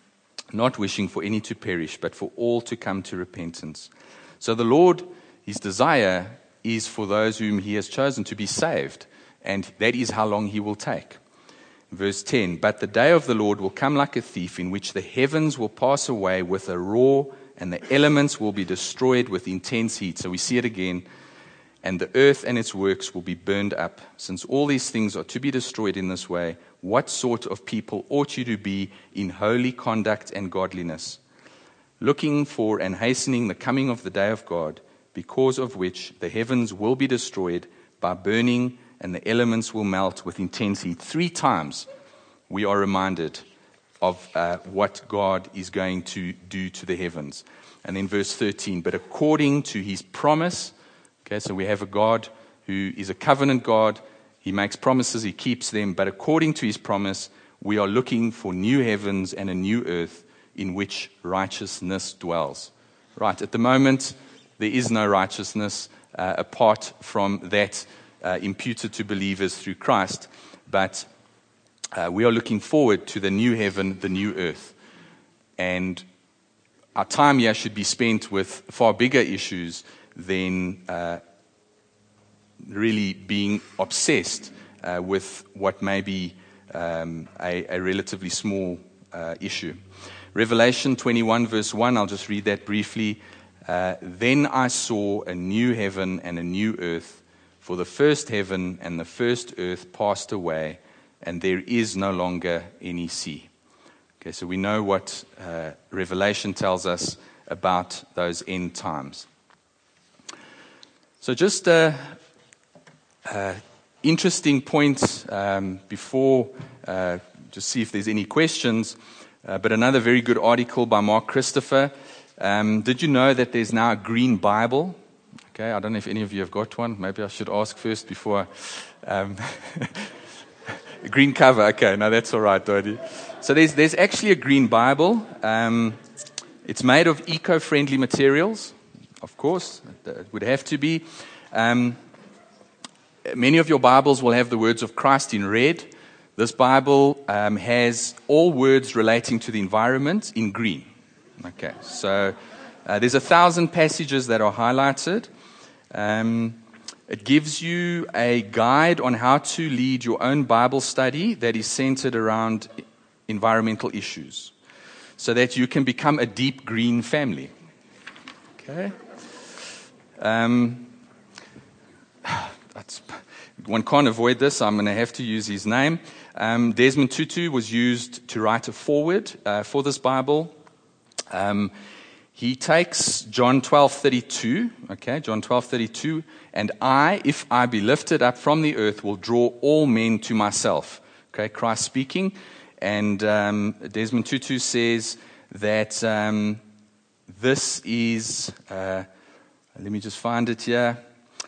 not wishing for any to perish, but for all to come to repentance. So the Lord, his desire is for those whom he has chosen to be saved, and that is how long he will take. Verse ten, but the day of the Lord will come like a thief, in which the heavens will pass away with a roar, and the elements will be destroyed with intense heat. So we see it again. And the earth and its works will be burned up. Since all these things are to be destroyed in this way, what sort of people ought you to be in holy conduct and godliness, looking for and hastening the coming of the day of God, because of which the heavens will be destroyed by burning, and the elements will melt with intense heat. Three times we are reminded of uh, what God is going to do to the heavens. And then verse thirteen, but according to his promise. Okay, so we have a God who is a covenant God. He makes promises, he keeps them. But according to his promise, we are looking for new heavens and a new earth in which righteousness dwells. Right, at the moment, there is no righteousness uh, apart from that uh, imputed to believers through Christ, but uh, we are looking forward to the new heaven, the new earth. And our time here should be spent with far bigger issues than uh, really being obsessed uh, with what may be um, a, a relatively small uh, issue. Revelation twenty-one verse one, I'll just read that briefly. Uh, then I saw a new heaven and a new earth, for the first heaven and the first earth passed away, and there is no longer any sea. Okay, so we know what uh, Revelation tells us about those end times. So just a, a interesting point um, before, uh, just see if there's any questions, uh, but another very good article by Mark Christopher. Um, did you know that there's now a green Bible? Okay, I don't know if any of you have got one. Maybe I should ask first before. Um, green cover, okay, no, that's all right, Dodi. So there's there's actually a green Bible. Um, it's made of eco-friendly materials, of course. It would have to be. Um, many of your Bibles will have the words of Christ in red. This Bible um, has all words relating to the environment in green. Okay, so uh, there's a thousand passages that are highlighted. Um, it gives you a guide on how to lead your own Bible study that is centered around environmental issues, so that you can become a deep green family. Okay. Um, that's, one can't avoid this. I'm going to have to use his name. Um, Desmond Tutu was used to write a foreword uh, for this Bible. Um, he takes John twelve thirty-two, okay, John twelve thirty-two, and I, if I be lifted up from the earth, will draw all men to myself. Okay, Christ speaking. And um, Desmond Tutu says that um, this is, uh, let me just find it here,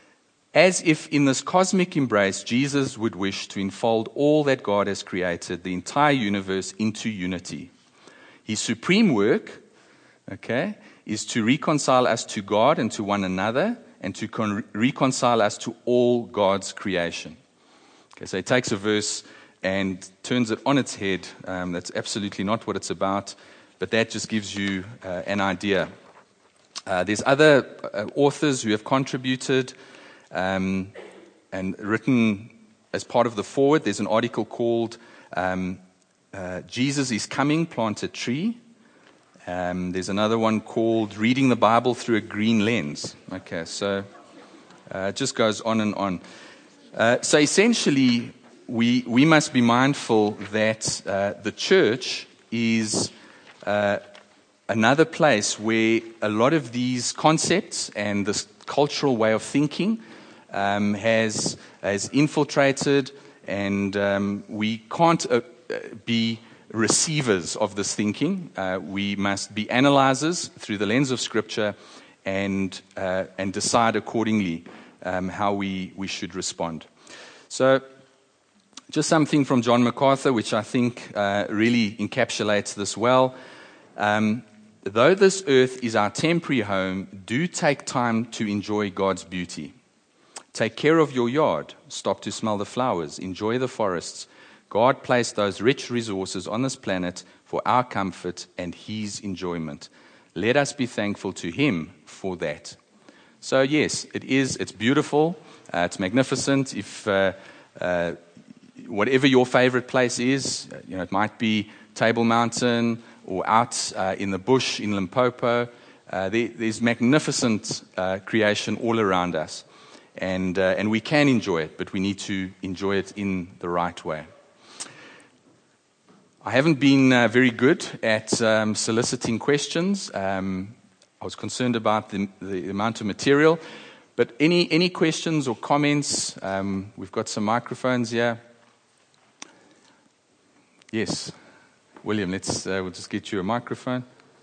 as if in this cosmic embrace, Jesus would wish to enfold all that God has created, the entire universe, into unity. His supreme work, okay, is to reconcile us to God and to one another, and to con- reconcile us to all God's creation. Okay, so he takes a verse and turns it on its head. Um, that's absolutely not what it's about, but that just gives you uh, an idea. Uh, there's other uh, authors who have contributed um, and written as part of the foreword. There's an article called um, uh, Jesus is Coming, Plant a Tree. Um, there's another one called Reading the Bible Through a Green Lens. Okay, so uh, it just goes on and on. Uh, so essentially, we we must be mindful that uh, the church is uh, another place where a lot of these concepts and this cultural way of thinking um, has has infiltrated, and um, we can't uh, be receivers of this thinking. Uh, we must be analyzers through the lens of Scripture, and uh, and decide accordingly um, how we, we should respond. So, just something from John MacArthur, which I think uh, really encapsulates this well. Um, Though this earth is our temporary home, do take time to enjoy God's beauty. Take care of your yard. Stop to smell the flowers. Enjoy the forests. God placed those rich resources on this planet for our comfort and His enjoyment. Let us be thankful to Him for that. So yes, it is. It's beautiful. Uh, it's magnificent. If uh, uh, whatever your favorite place is, you know, it might be Table Mountain or out uh, in the bush in Limpopo. Uh, there, there's magnificent uh, creation all around us, and uh, and we can enjoy it, but we need to enjoy it in the right way. I haven't been uh, very good at um, soliciting questions. Um, I was concerned about the, the amount of material, but any any questions or comments? Um, we've got some microphones here. Yes, William. Let's uh, we'll just get you a microphone.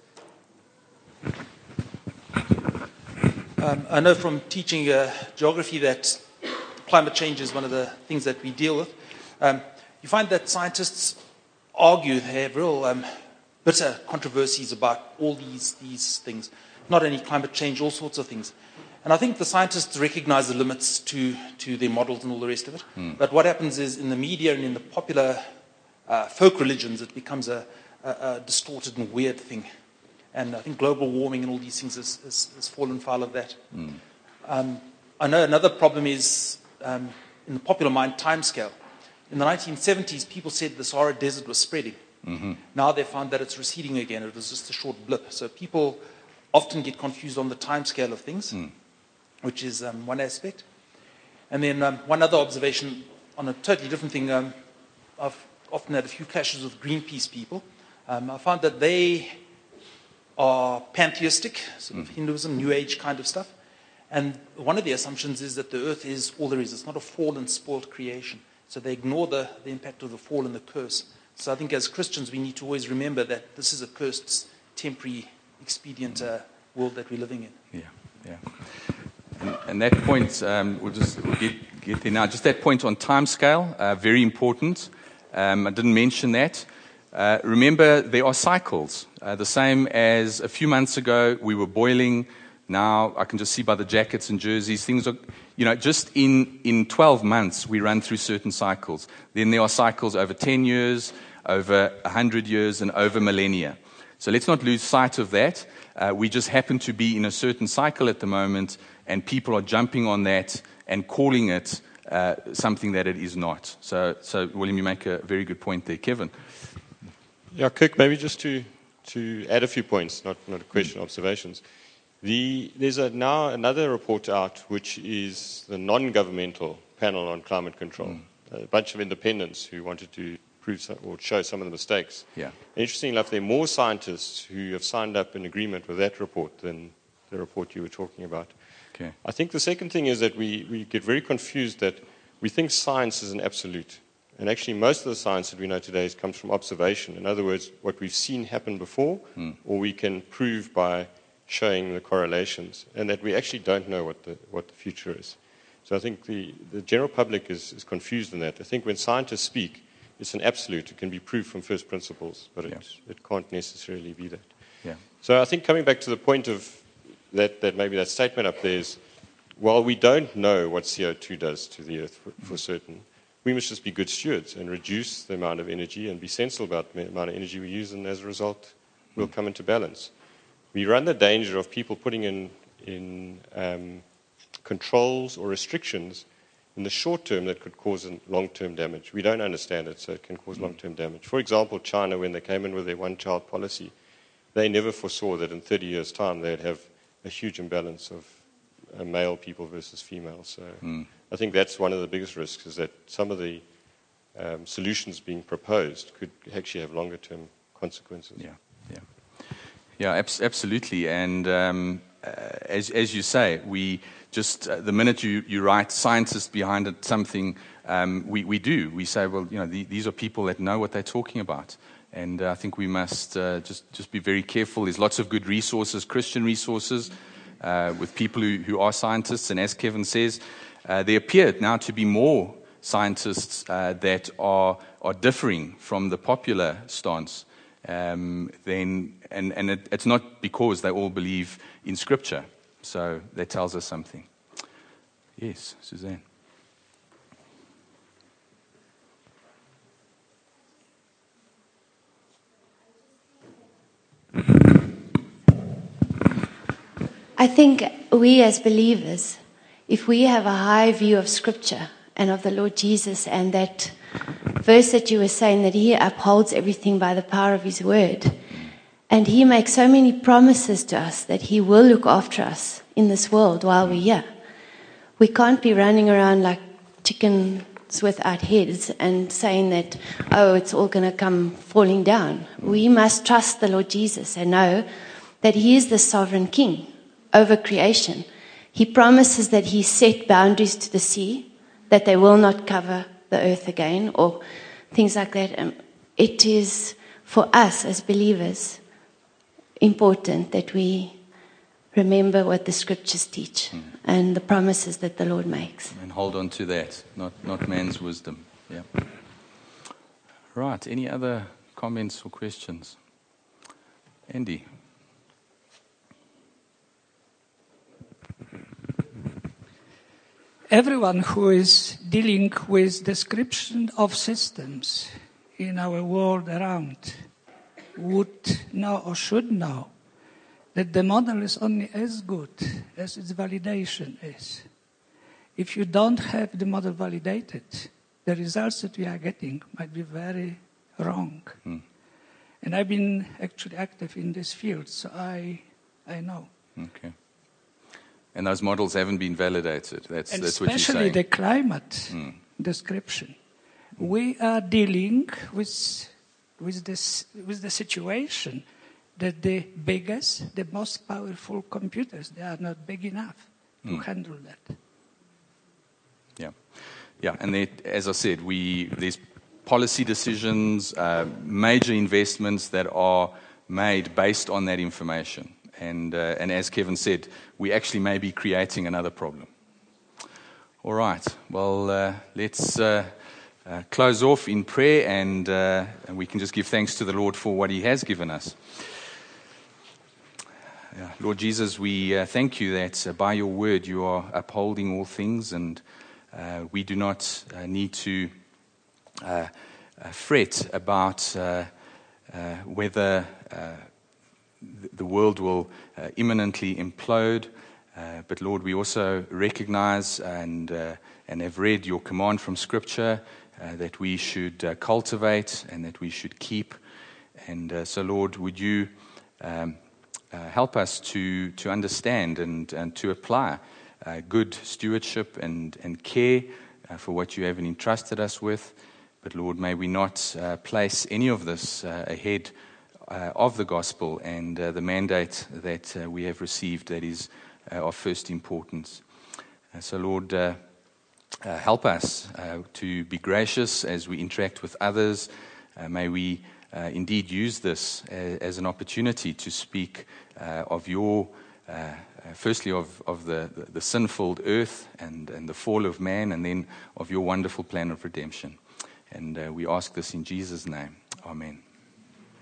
Um, I know from teaching uh, geography that climate change is one of the things that we deal with. Um, you find that scientists argue, they have real um, bitter controversies about all these, these things. Not only climate change, all sorts of things. And I think the scientists recognize the limits to, to their models and all the rest of it. Mm. But what happens is in the media and in the popular uh, folk religions, it becomes a, a, a distorted and weird thing. And I think global warming and all these things has, has, has fallen foul of that. Mm. Um, I know another problem is, um, in the popular mind, timescale. In the nineteen seventies, people said the Sahara Desert was spreading. Mm-hmm. Now they found that it's receding again. It was just a short blip. So people often get confused on the timescale of things. Mm. Which is um, one aspect. And then um, one other observation on a totally different thing. Um, I've often had a few clashes with Greenpeace people. Um, I found that they are pantheistic, sort of mm. Hinduism, New Age kind of stuff. And one of the assumptions is that the earth is all there is. It's not a fallen, spoiled creation. So they ignore the, the impact of the fall and the curse. So I think as Christians we need to always remember that this is a cursed, temporary, expedient uh, world that we're living in. Yeah, yeah. And, and that point, um, we'll just we'll get, get there now. Just that point on timescale, uh, very important. Um, I didn't mention that. Uh, remember, there are cycles. Uh, the same as a few months ago, we were boiling. Now I can just see by the jackets and jerseys, things are, you know, just in, in twelve months, we run through certain cycles. Then there are cycles over ten years, over one hundred years, and over millennia. So let's not lose sight of that. Uh, we just happen to be in a certain cycle at the moment, and people are jumping on that and calling it uh, something that it is not. So, so, William, you make a very good point there. Kevin? Yeah, Kirk, maybe just to, to add a few points, not, not a question, observations. The, there's a, now another report out, which is the non-governmental panel on climate control. Mm. A bunch of independents who wanted to prove some, or show some of the mistakes. Yeah. Interestingly enough, there are more scientists who have signed up in agreement with that report than the report you were talking about. Okay. I think the second thing is that we, we get very confused that we think science is an absolute. And actually most of the science that we know today comes from observation. In other words, what we've seen happen before, mm. or we can prove by showing the correlations, and that we actually don't know what the, what the future is. So I think the, the general public is, is confused in that. I think when scientists speak, it's an absolute. It can be proved from first principles, but yeah. it, it can't necessarily be that. Yeah. So I think coming back to the point of that, that maybe that statement up there is, while we don't know what C O two does to the earth for, for certain, we must just be good stewards and reduce the amount of energy and be sensible about the amount of energy we use, and as a result, we'll come into balance. We run the danger of people putting in, in um, controls or restrictions in the short term that could cause long-term damage. We don't understand it, so it can cause long-term damage. For example, China, when they came in with their one-child policy, they never foresaw that in thirty years' time they'd have a huge imbalance of uh, male people versus female. So mm. I think that's one of the biggest risks, is that some of the um, solutions being proposed could actually have longer-term consequences. Yeah, yeah. Yeah, abs- absolutely. And um, uh, as, as you say, we just, uh, the minute you, you write scientists behind it, something, um, we, we do. We say, well, you know, the, these are people that know what they're talking about. And uh, I think we must uh, just, just be very careful. There's lots of good resources, Christian resources, uh, with people who, who are scientists. And as Kevin says, uh, there appear now to be more scientists uh, that are, are differing from the popular stance. Um, then, and, and it, it's not because they all believe in Scripture. So that tells us something. Yes, Suzanne. I think we as believers, if we have a high view of Scripture and of the Lord Jesus, and that verse that you were saying, that He upholds everything by the power of His word, and He makes so many promises to us that He will look after us in this world while we're here. We can't be running around like chickens without heads and saying that, oh, it's all going to come falling down. We must trust the Lord Jesus and know that He is the sovereign King over creation. He promises that He set boundaries to the sea, that they will not cover the earth again, or things like that. Um, it is for us as believers important that we remember what the Scriptures teach mm. and the promises that the Lord makes. And hold on to that, not not man's wisdom. Yeah. Right. Any other comments or questions? Andy? Everyone who is dealing with description of systems in our world around would know or should know that the model is only as good as its validation is. If you don't have the model validated, the results that we are getting might be very wrong. Hmm. And I've been actually active in this field, so I I know. Okay. And those models haven't been validated. That's, and that's what you're saying. Especially the climate hmm. description. We are dealing with with this with the situation that the biggest, the most powerful computers, they are not big enough to mm. handle that. Yeah, yeah, and they, as I said, we there's policy decisions, uh, major investments that are made based on that information, and uh, and as Kevin said, we actually may be creating another problem. All right, well, uh, let's. Uh, Uh, close off in prayer, and, uh, and we can just give thanks to the Lord for what He has given us. Uh, Lord Jesus, we uh, thank You that uh, by Your word You are upholding all things, and uh, we do not uh, need to uh, uh, fret about uh, uh, whether uh, the world will uh, imminently implode. Uh, but Lord, we also recognize and uh, and have read Your command from Scripture uh, that we should uh, cultivate and that we should keep. And uh, so, Lord, would You um, uh, help us to to understand and and to apply uh, good stewardship and and care uh, for what You have entrusted us with. But Lord, may we not uh, place any of this uh, ahead uh, of the gospel and uh, the mandate that uh, we have received, that is Uh, of first importance. Uh, so, Lord, uh, uh, help us uh, to be gracious as we interact with others. Uh, may we uh, indeed use this as, as an opportunity to speak uh, of Your, uh, uh, firstly, of, of the, the, the sin-filled earth and, and the fall of man, and then of Your wonderful plan of redemption. And uh, we ask this in Jesus' name. Amen.